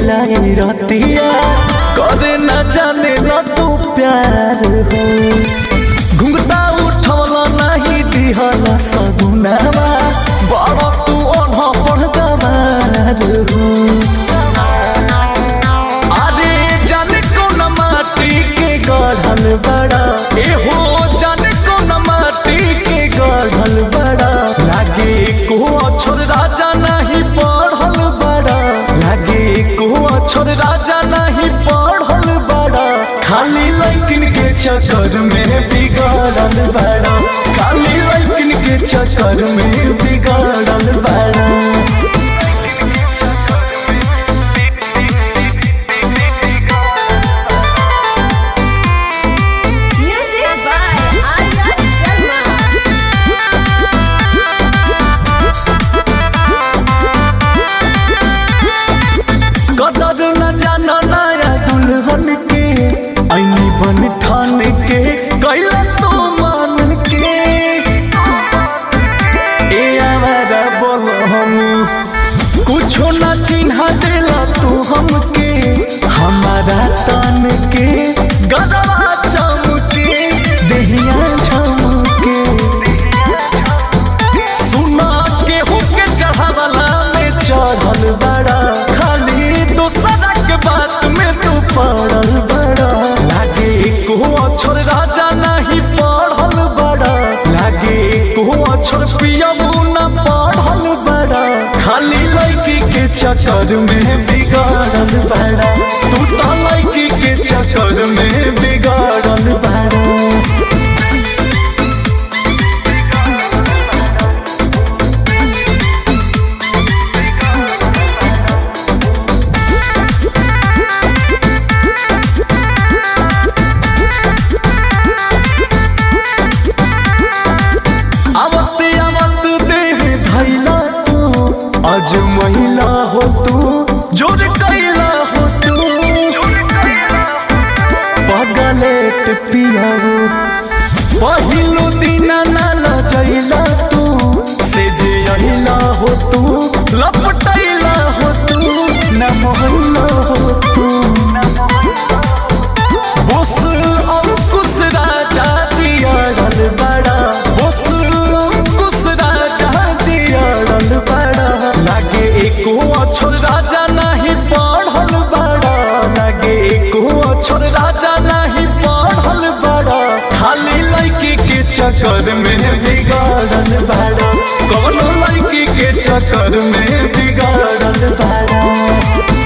मिलाई रतिया करे न जाने न तू प्यार हो घुंघटा उठवला नहीं दिहला सगुनावा बड़ा तू ओन्हा पढ़ गवार हो अरे जाने कौन माटी के गढ़ल बड़ा ए हो जाने कौन माटी के गढ़ल बड़ा लागे को अक्षर राजा नहीं पढ़ल बड़ा लागे को अक्षर राजा नहीं पढ़ल बड़ा खाली लड़किन के चक्कर में बिगड़ल बड़ा खाली लड़किन के चक्कर में बिगड़ल बड़ा बन ठान के कैला तो मान के ए आवारा बोल हम कुछो ना चिन्हा देला तू हमके हमारा तन के गदवा चमके देहिया झमके सुना के हुके चढ़ावला में चढ़ल बड़ा खाली दूसरा के बात में तू पड़ल बड़ा को अक्षर राजा नहीं पढ़ल बड़ा लागे को अक्षर पियबू न पढ़ल बड़ा खाली लड़की के चक्कर में बिगड़ल बड़ा तू तो लड़की के चक्कर में बिगड़ल बड़ा आज महिला हो तू जोर कैला हो तू पगलेट पियाऊ पहिलो दिन नाला जैला तू से जे अहिला हो तू लपटैला हो तू न मोहल्ला हो तू बोस अंकुश राजा जियाड़ल बड़ा बोस अंकुश राजा जियाड़ल बड़ा लागे एको अक्षर राजा नहीं पढ़ल बड़ा लागे एको अक्षर राजा नहीं पढ़ल बड़ा खाली लड़की के चक्कर में बिगड़ल बड़ा कौनो लड़की के चक्कर में बिगड़ल बड़ा।